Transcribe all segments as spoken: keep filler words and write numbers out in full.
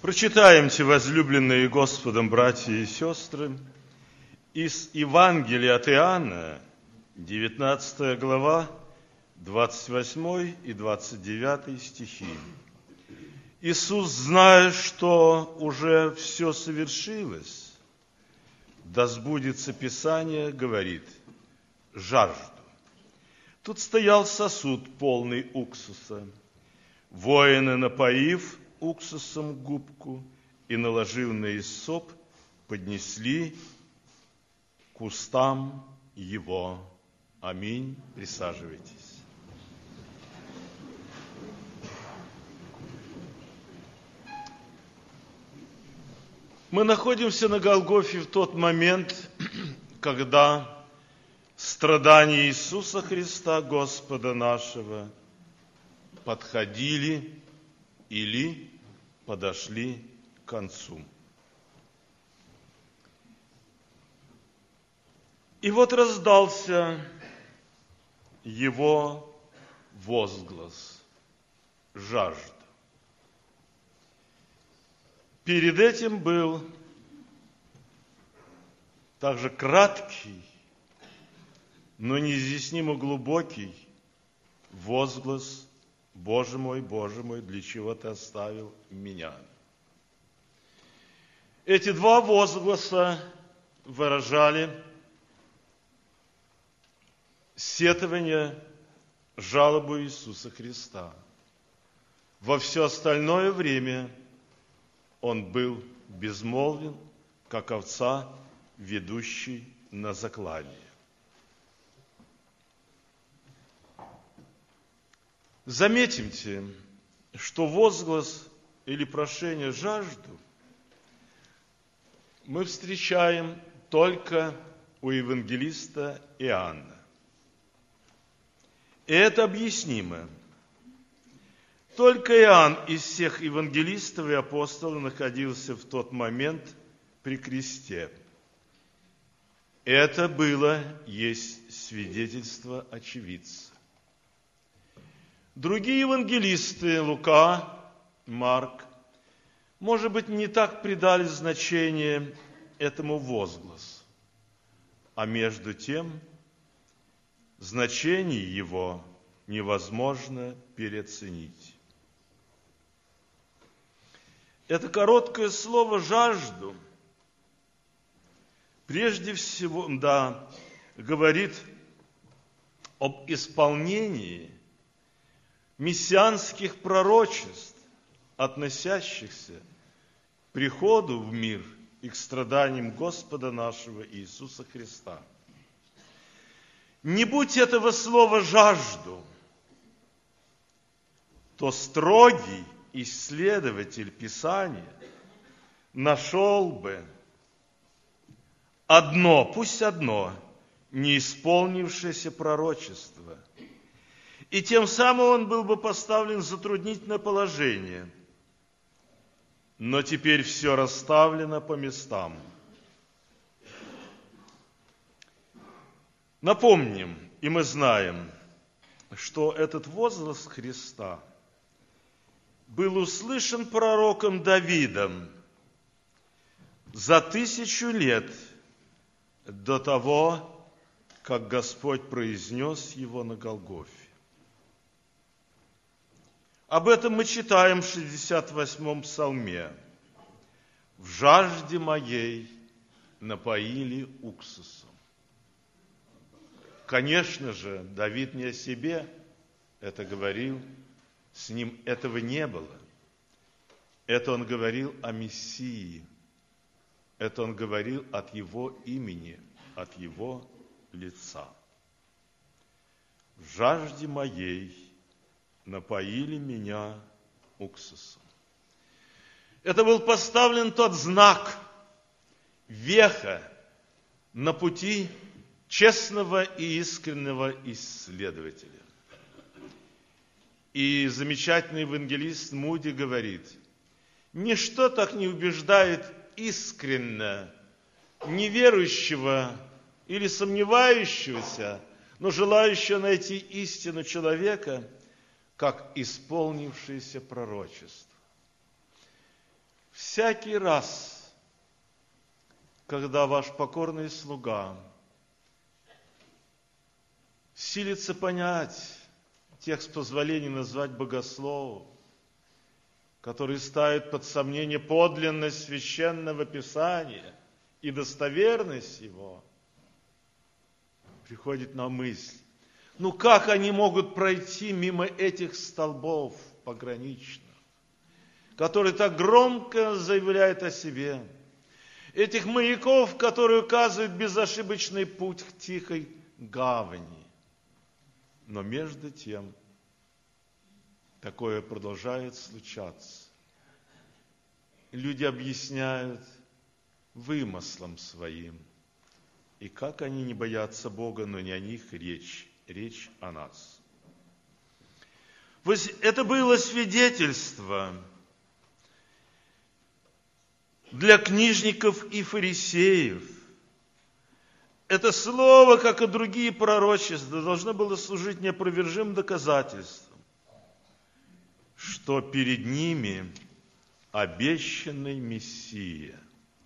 Прочитаемте, возлюбленные Господом братья и сестры, из Евангелия от Иоанна, девятнадцатая глава, двадцать восьмой и двадцать девятый стихи. Иисус, зная, что уже все совершилось, да сбудется Писание, говорит: жажду. Тут стоял сосуд, полный уксуса. Воины, напоив уксусом губку и наложив на иссоп, поднесли к устам его. Аминь. Присаживайтесь. Мы находимся на Голгофе в тот момент, когда страдания Иисуса Христа, Господа нашего, подходили или подошли к концу. И вот раздался его возглас: жажда. Перед этим был также краткий, но неизъяснимо глубокий возглас: Боже мой, Боже мой, для чего ты оставил меня? Эти два возгласа выражали сетование, жалобу Иисуса Христа. Во все остальное время он был безмолвен, как овца, ведущий на заклание. Заметимте, что возглас или прошение жажду мы встречаем только у евангелиста Иоанна. И это объяснимо. Только Иоанн из всех евангелистов и апостолов находился в тот момент при кресте. Это было есть свидетельство очевидца. Другие евангелисты, Лука, Марк, может быть, не так придали значение этому возгласу, а между тем значение его невозможно переоценить. Это короткое слово «жажду» прежде всего, да, говорит об исполнении мессианских пророчеств, относящихся к приходу в мир и к страданиям Господа нашего Иисуса Христа. Не будь этого слова «жажду», то строгий исследователь Писания нашел бы одно, пусть одно, неисполнившееся пророчество, и тем самым он был бы поставлен в затруднительное положение. Но теперь все расставлено по местам. Напомним, и мы знаем, что этот возглас Христа был услышан пророком Давидом за тысячу лет до того, как Господь произнес его на Голгофе. Об этом мы читаем в шестьдесят восьмом псалме. «В жажде моей напоили уксусом». Конечно же, Давид не о себе это говорил, с ним этого не было. Это он говорил о Мессии, это он говорил от его имени, от его лица. «В жажде моей напоили меня уксусом». Это был поставлен тот знак, веха на пути честного и искреннего исследователя. И замечательный евангелист Муди говорит: ничто так не убеждает искренно неверующего или сомневающегося, но желающего найти истину человека, как исполнившееся пророчество. всякий раз, когда ваш покорный слуга силится понять текст позволения назвать богословом, который ставит под сомнение подлинность священного Писания и достоверность его, приходит на мысль, ну как они могут пройти мимо этих столбов пограничных, которые так громко заявляют о себе, этих маяков, которые указывают безошибочный путь к тихой гавани. Но между тем, такое продолжает случаться. Люди объясняют вымыслом своим. И как они не боятся Бога, но не о них речь. Речь о нас. Это было свидетельство для книжников и фарисеев. Это слово, как и другие пророчества, должно было служить неопровержимым доказательством, что перед ними обещанный Мессия.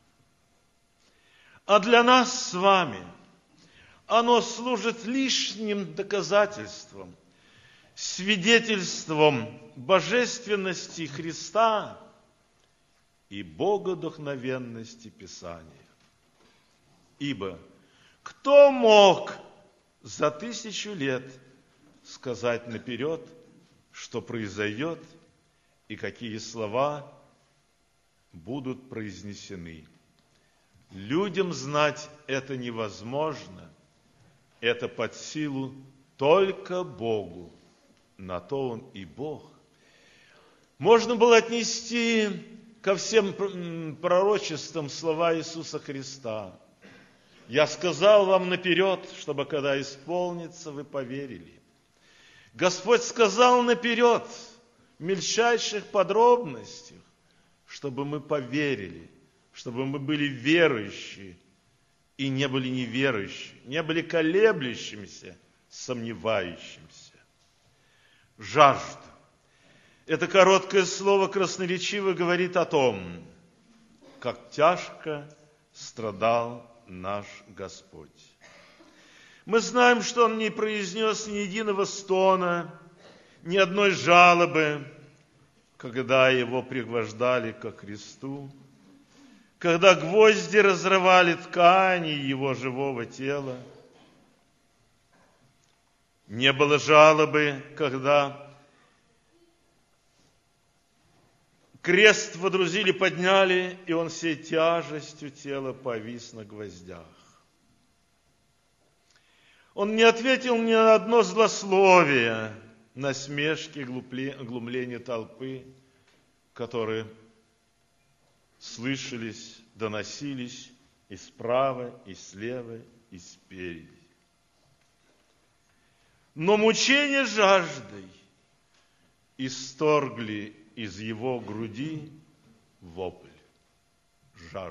А для нас с вами оно служит лишним доказательством, свидетельством божественности Христа и богодухновенности Писания. Ибо кто мог за тысячу лет сказать наперед, что произойдет и какие слова будут произнесены? Людям знать это невозможно, это под силу только Богу, на то Он и Бог. Можно было отнести ко всем пророчествам слова Иисуса Христа. Я сказал вам наперед, чтобы когда исполнится, вы поверили. Господь сказал наперед, в мельчайших подробностях, чтобы мы поверили, чтобы мы были верующие и не были неверующие, не были колеблющимися, сомневающимися. Жажда. Это короткое слово красноречиво говорит о том, как тяжко страдал наш Господь. Мы знаем, что Он не произнес ни единого стона, ни одной жалобы, когда Его пригвождали ко кресту, когда гвозди разрывали ткани Его живого тела. Не было жалобы, когда крест водрузили, подняли, и Он всей тяжестью тела повис на гвоздях. Он не ответил ни на одно злословие, насмешки, глумление толпы, которые слышались, доносились и справа, и слева, и спереди. Но мучения жаждой исторгли из его груди вопль, жажду.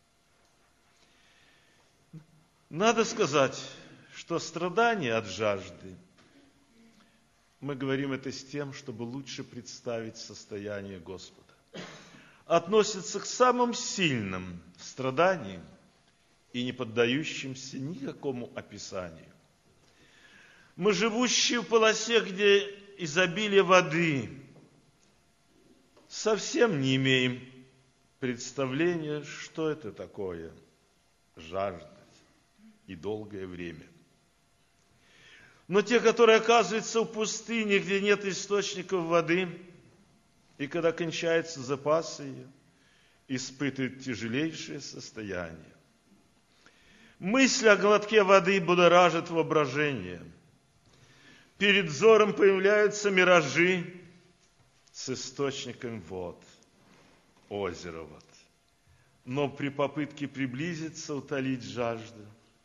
Надо сказать, что страдание от жажды, мы говорим это с тем, чтобы лучше представить состояние Господа, относится к самым сильным страданиям и не поддающимся никакому описанию. Мы, живущие в полосе, где изобилие воды, совсем не имеем представления, что это такое жаждать и долгое время. Но те, которые оказываются в пустыне, где нет источников воды, и когда кончаются запасы ее, испытывают тяжелейшее состояние. Мысль о глотке воды будоражит воображение. Перед взором появляются миражи с источником вод, озеро вот. Но при попытке приблизиться, утолить жажду,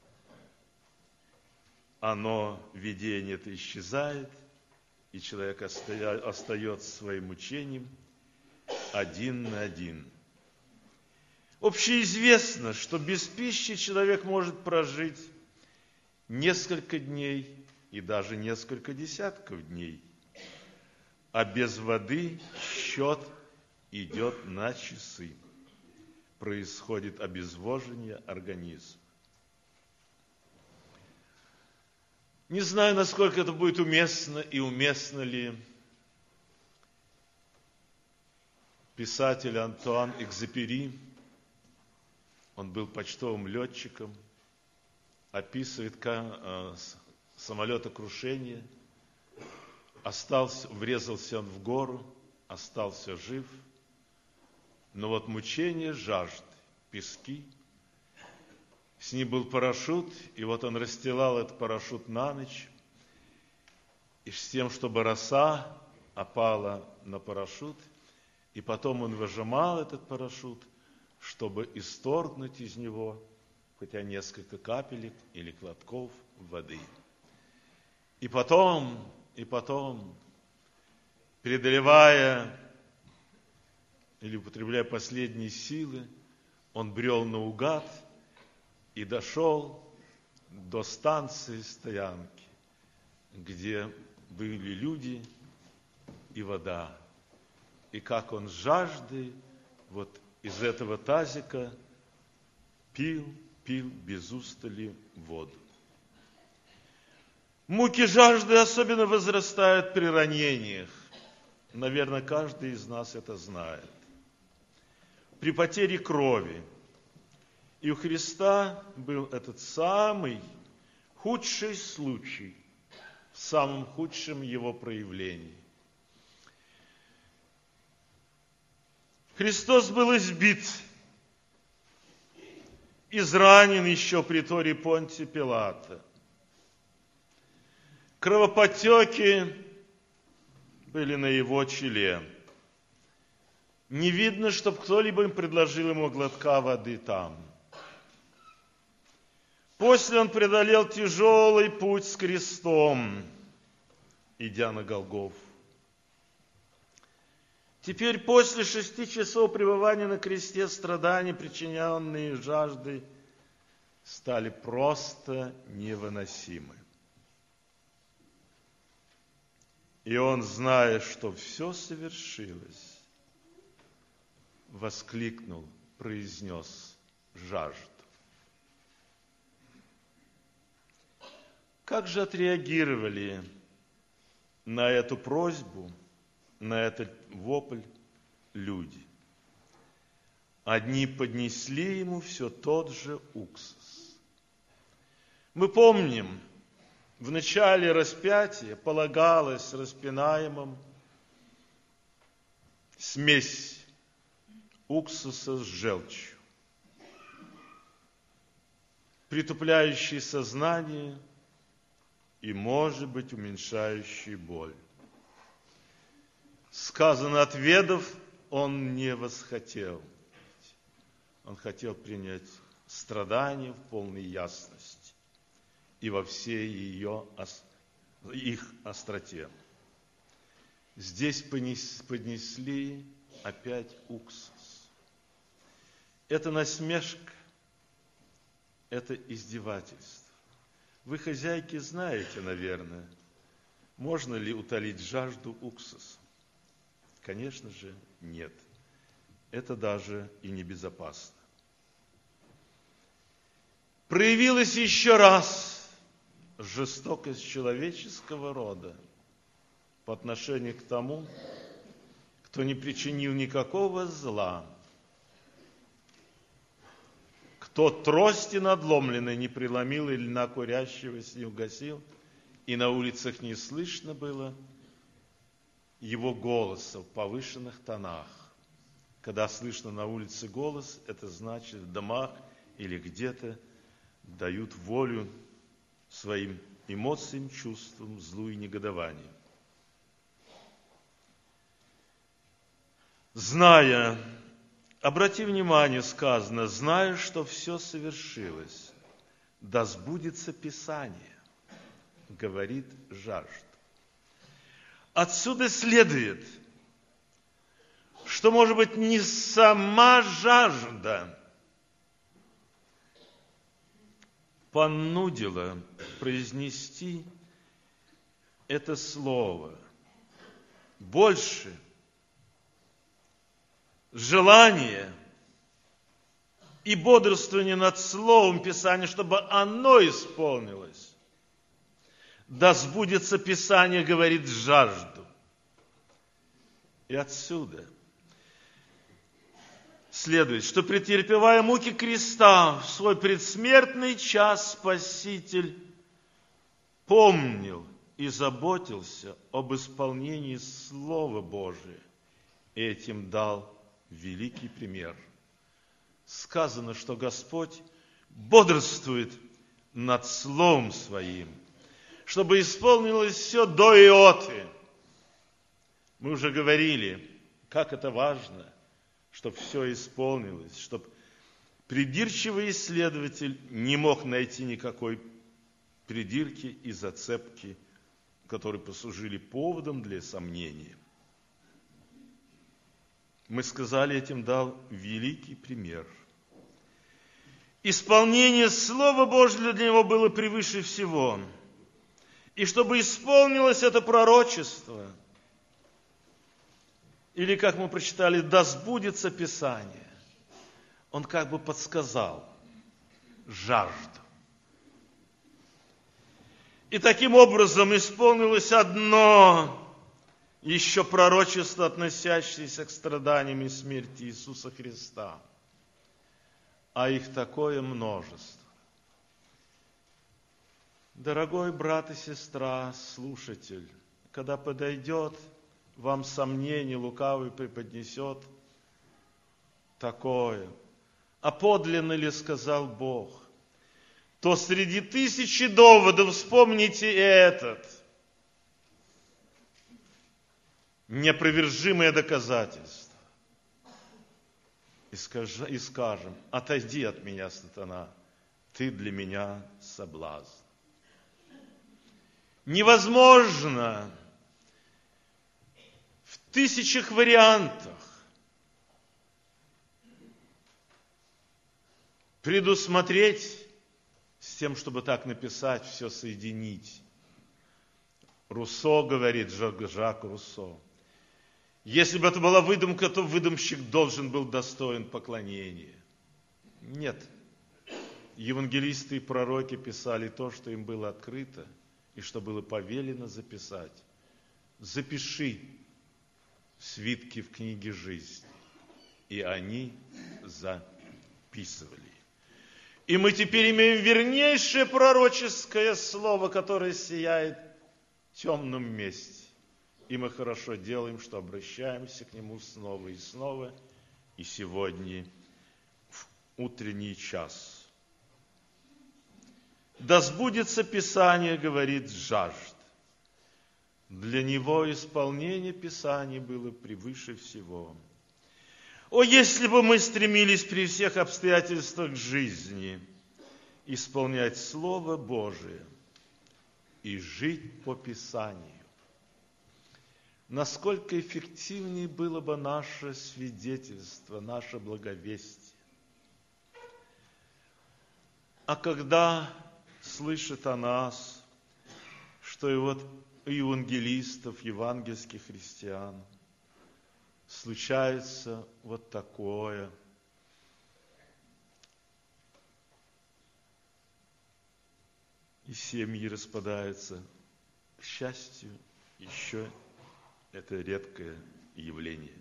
оно, видение это исчезает, и человек остается своим мучением один на один. Общеизвестно, что без пищи человек может прожить несколько дней и даже несколько десятков дней, а без воды счет идет на часы. Происходит обезвоживание организма. Не знаю, насколько это будет уместно и уместно ли. Писатель Антуан Экзюпери, он был почтовым летчиком, описывает самолетокрушение, остался, врезался он в гору, остался жив, но вот мучение жажды, пески, с ним был парашют, и вот он расстилал этот парашют на ночь, и с тем, чтобы роса опала на парашют, и потом он выжимал этот парашют, чтобы исторгнуть из него хотя несколько капелек или глотков воды. И потом, и потом, преодолевая или употребляя последние силы, он брел наугад и дошел до станции стоянки, где были люди и вода. И как он с жаждой вот из этого тазика пил, пил без устали воду. Муки жажды особенно возрастают при ранениях. Наверное, каждый из нас это знает. При потере крови. И у Христа был этот самый худший случай, в самом худшем его проявлении. Христос был избит, изранен еще при торе Понтия Пилата. Кровоподтеки были на его челе. Не видно, чтобы кто-либо им предложил ему глотка воды там. После он преодолел тяжелый путь с крестом, идя на Голгофу. Теперь после шести часов пребывания на кресте страдания, причиненные жаждой, стали просто невыносимы. И он, зная, что все совершилось, воскликнул, произнес жажду. Как же отреагировали на эту просьбу, на этот вопль люди? Одни поднесли ему все тот же уксус. Мы помним, в начале распятия полагалась распинаемым смесь уксуса с желчью, притупляющий сознание и, может быть, уменьшающий боль. Сказано, отведав, он не восхотел. Он хотел принять страдания в полной ясности и во всей ее, их остроте. Здесь поднесли опять уксус. Это насмешка, это издевательство. Вы, хозяйки, знаете, наверное, можно ли утолить жажду уксусом? Конечно же, нет. Это даже и небезопасно. Проявилась еще раз жестокость человеческого рода по отношению к тому, кто не причинил никакого зла, кто трости надломленной не преломил или льна курящегося не угасил, и на улицах не слышно было его голоса в повышенных тонах. Когда слышно на улице голос, это значит, в домах или где-то дают волю своим эмоциям, чувствам, злу и негодованию. Зная, обрати внимание, сказано, зная, что все совершилось, да сбудется Писание, говорит жажда. Отсюда следует, что, может быть, не сама жажда понудила произнести это слово. Больше желание и бодрствование над Словом Писания, чтобы оно исполнилось. Да сбудется Писание, говорит, жажду. И отсюда следует, что, претерпевая муки креста, в свой предсмертный час Спаситель помнил и заботился об исполнении Слова Божия, и этим дал великий пример. Сказано, что Господь бодрствует над Словом Своим, чтобы исполнилось все до иоты. Мы уже говорили, как это важно, чтобы все исполнилось, чтобы придирчивый исследователь не мог найти никакой придирки и зацепки, которые послужили поводом для сомнения. Мы сказали, этим дал великий пример. Исполнение Слова Божьего для него было превыше всего. И чтобы исполнилось это пророчество, или, как мы прочитали, да сбудется Писание, он как бы подсказал жажду. И таким образом исполнилось одно еще пророчество, относящееся к страданиям и смерти Иисуса Христа. А их такое множество. Дорогой брат и сестра, слушатель, когда подойдет вам сомнение, лукавый преподнесет такое, а подлинно ли сказал Бог, то среди тысячи доводов вспомните этот. Неопровержимое доказательство. И, скаж, и скажем, отойди от меня, сатана, ты для меня соблазн. Невозможно в тысячах вариантах предусмотреть с тем, чтобы так написать, все соединить. Руссо говорит, Жак, Жак Руссо, если бы это была выдумка, то выдумщик должен был достоин поклонения. Нет. Евангелисты и пророки писали то, что им было открыто, и что было повелено записать. Запиши свитки в книге жизни. И они записывали. И мы теперь имеем вернейшее пророческое слово, которое сияет в темном месте. И мы хорошо делаем, что обращаемся к нему снова и снова, и сегодня в утренний час. Да сбудется Писание, говорит, жажд. Для него исполнение Писания было превыше всего. О, если бы мы стремились при всех обстоятельствах жизни исполнять Слово Божие и жить по Писанию. Насколько эффективнее было бы наше свидетельство, наше благовестие. А когда слышит о нас, что и вот у евангелистов, евангельских христиан случается вот такое, и семьи распадаются, к счастью, еще это редкое явление.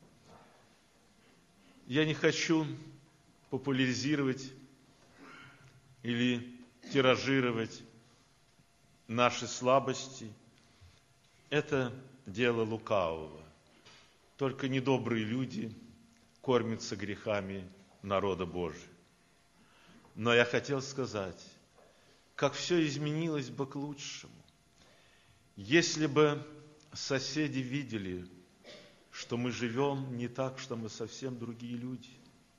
Я не хочу популяризировать или тиражировать наши слабости. Это дело лукавого. Только недобрые люди кормятся грехами народа Божия. Но я хотел сказать, как все изменилось бы к лучшему. Если бы соседи видели, что мы живем не так, что мы совсем другие люди.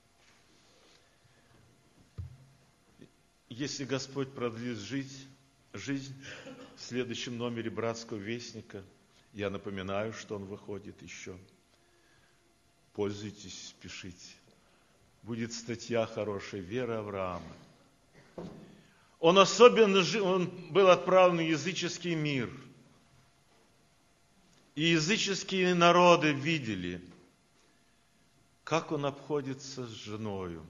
Если Господь продлит жизнь, жизнь в следующем номере Братского Вестника, я напоминаю, что он выходит еще. Пользуйтесь, спешите. Будет статья хорошая «Вера Авраама». Он особенно жил, он был отправлен в языческий мир. И языческие народы видели, как он обходится с женою,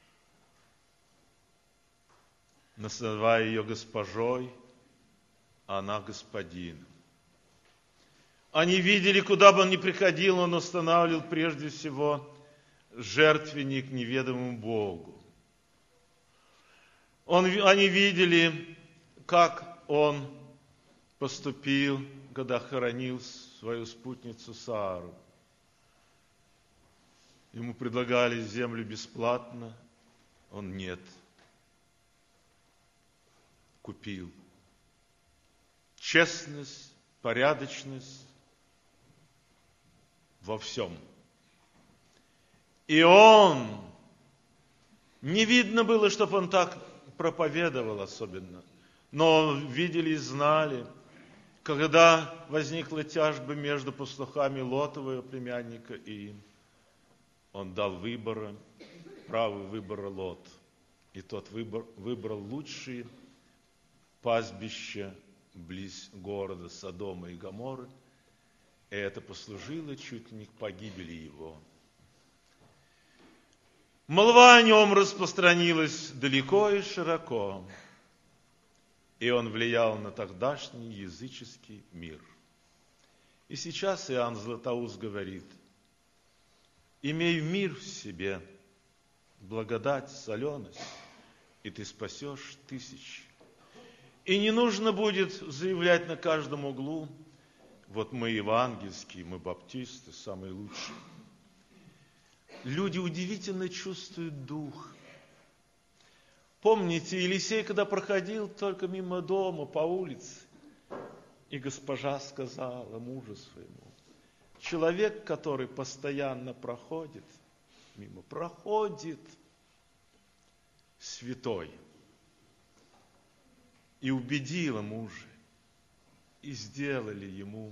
называя ее госпожой, а она господином. Они видели, куда бы он ни приходил, он устанавливал прежде всего жертвенник неведомому Богу. Он, они видели, как он поступил, когда хоронил свою спутницу Сару. Ему предлагали землю бесплатно, он нет. Купил. Честность, порядочность во всем. И он, не видно было, чтобы он так проповедовал особенно, но видели и знали, когда возникла тяжба между пастухами Лотова, его племянника, и им, он дал выбор, право выбора Лот. И тот выбор, выбрал лучшие пастбища близ города Содома и Гоморры, и это послужило чуть ли не к погибели его. Молва о нем распространилась далеко и широко, и он влиял на тогдашний языческий мир. И сейчас Иоанн Златоуст говорит: имей мир в себе, благодать, соленость, и ты спасешь тысячи. И не нужно будет заявлять на каждом углу: вот мы евангельские, мы баптисты, самые лучшие. Люди удивительно чувствуют дух. Помните, Елисей, когда проходил только мимо дома, по улице, и госпожа сказала мужу своему: человек, который постоянно проходит мимо, проходит святой. И убедила мужа, и сделали ему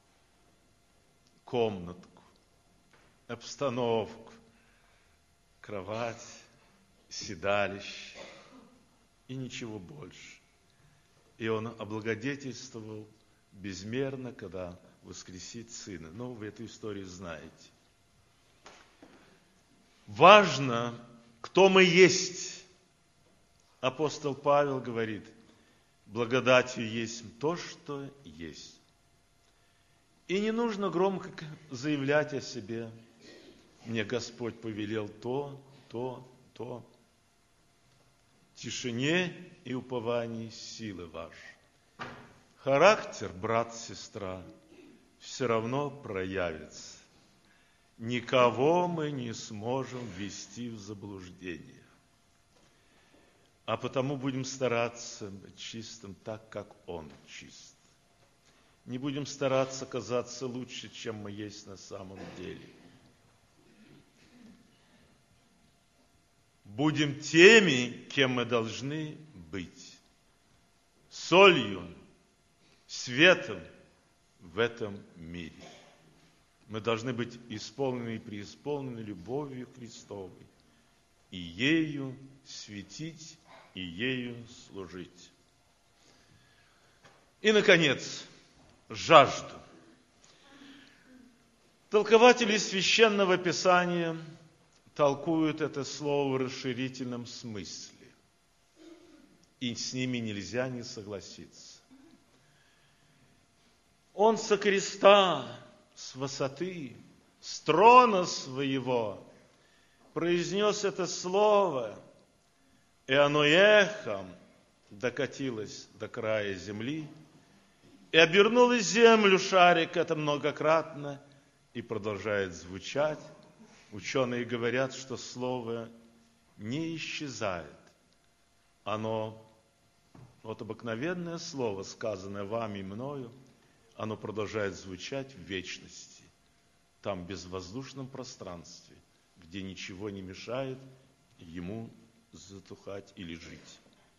комнатку, обстановку, кровать, седалище и ничего больше. И он облагодетельствовал безмерно, когда воскресит Сына. Ну, вы эту историю знаете. Важно, кто мы есть. Апостол Павел говорит: благодатью есть то, что есть. И не нужно громко заявлять о себе: мне Господь повелел то, то, то. В тишине и уповании силы ваши. Характер, брат, сестра, все равно проявится. Никого мы не сможем ввести в заблуждение. А потому будем стараться быть чистым так, как Он чист. Не будем стараться казаться лучше, чем мы есть на самом деле. Будем теми, кем мы должны быть. Солью, светом в этом мире. Мы должны быть исполнены и преисполнены любовью Христовой, и ею светить, и ею служить. И, наконец, жажду. Толкователи Священного Писания толкуют это слово в расширительном смысле, и с ними нельзя не согласиться. Он со креста, с высоты, с трона своего произнес это слово, и оно эхом докатилось до края земли, и обернуло землю шарик это многократно, и продолжает звучать. Ученые говорят, что слово не исчезает. Оно, вот обыкновенное слово, сказанное вами и мною, оно продолжает звучать в вечности, там, в безвоздушном пространстве, где ничего не мешает ему затухать или жить.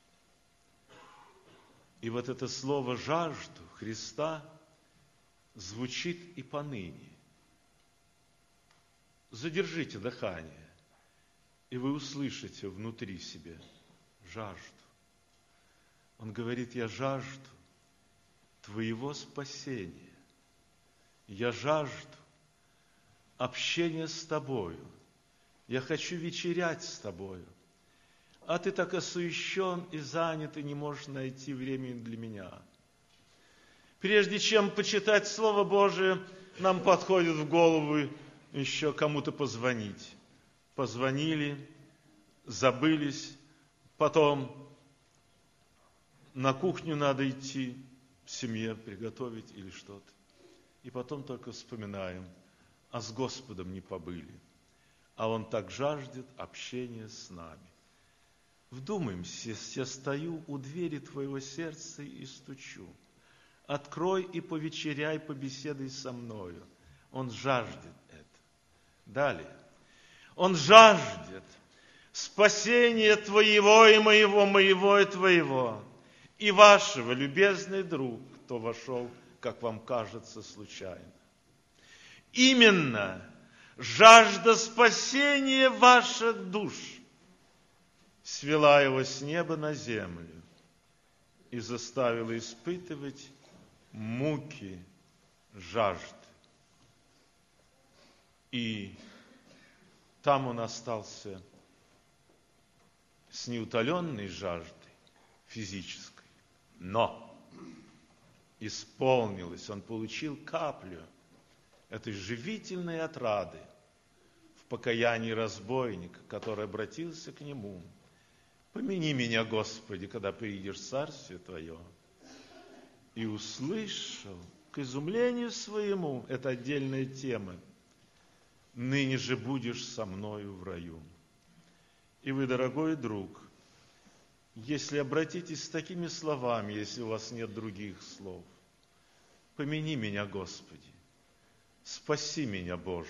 И вот это слово «жажду» Христа звучит и поныне. Задержите дыхание, и вы услышите внутри себя жажду. Он говорит: я жажду твоего спасения, я жажду общения с тобою, Я хочу вечерять с тобою. А ты так осуещен и занят, и не можешь найти времени для меня. Прежде чем почитать Слово Божие, нам подходит в голову еще кому-то позвонить. Позвонили, забылись, потом на кухню надо идти, в семье приготовить или что-то. И потом только вспоминаем, а с Господом не побыли. А Он так жаждет общения с нами. Вдумаемся, если я стою у двери твоего сердца и стучу. Открой и повечеряй, побеседуй со мною. Он жаждет это. Далее. Он жаждет спасения твоего и моего, моего и твоего, и вашего, любезный друг, кто вошел, как вам кажется, случайно. Именно жажда спасения ваших душ свела его с неба на землю и заставила испытывать муки жажды. И там он остался с неутоленной жаждой физической, но исполнилось, он получил каплю этой живительной отрады в покаянии разбойника, который обратился к нему. Помяни меня, Господи, когда приидешь в Царствие Твое. И услышал, к изумлению своему, это отдельная тема, ныне же будешь со мною в раю. И вы, дорогой друг, если обратитесь с такими словами, если у вас нет других слов, помяни меня, Господи, спаси меня, Боже.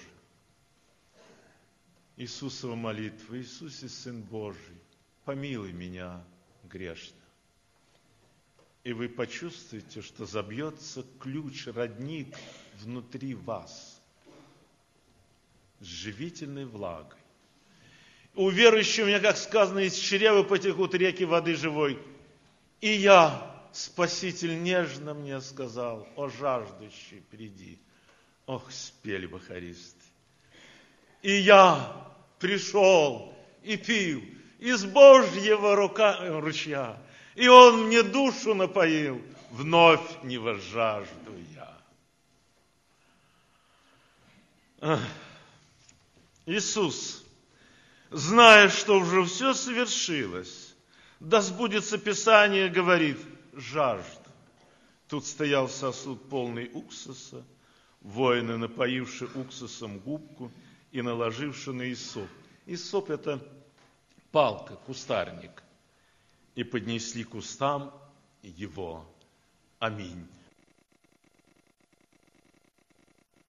Иисусова молитва: Иисусе, Сын Божий, помилуй меня, грешно. И вы почувствуете, что забьется ключ, родник внутри вас с живительной влагой. У верующего, у меня, как сказано, из чрева потекут реки воды живой. И я, Спаситель, нежно мне сказал: о жаждущий, приди. Ох, спели бы хористы. И я пришел и пил из Божьего рука, ручья, и Он мне душу напоил, вновь не возжажду я. Ах. Иисус, зная, что уже все совершилось, да сбудется Писание, говорит: жажда. Тут стоял сосуд полный уксуса, воины, напоивши уксусом губку и наложивши на иссоп. Иссоп – это палка, кустарник. И поднесли к устам его. Аминь.